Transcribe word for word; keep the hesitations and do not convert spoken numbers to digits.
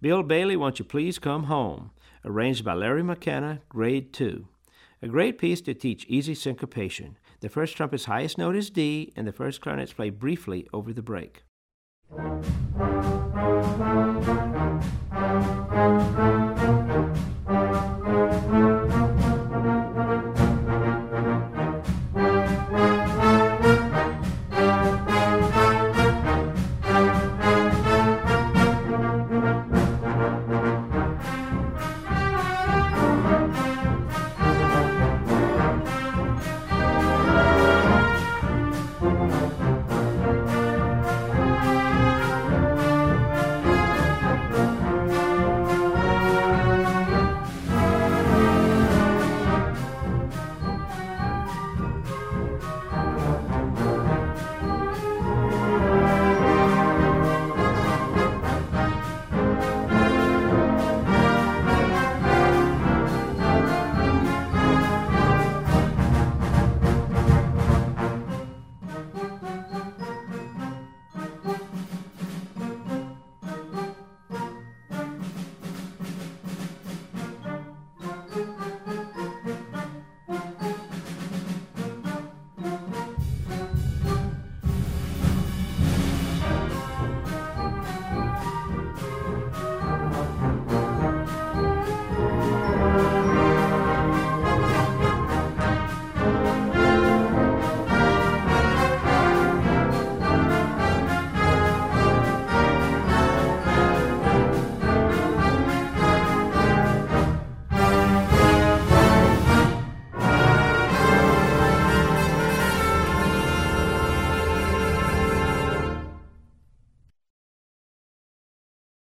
Bill Bailey, Won't You Please Come Home, arranged by Larry McKenna, grade two. A great piece to teach easy syncopation. The first trumpet's highest note is D, and the first clarinets play briefly over the break.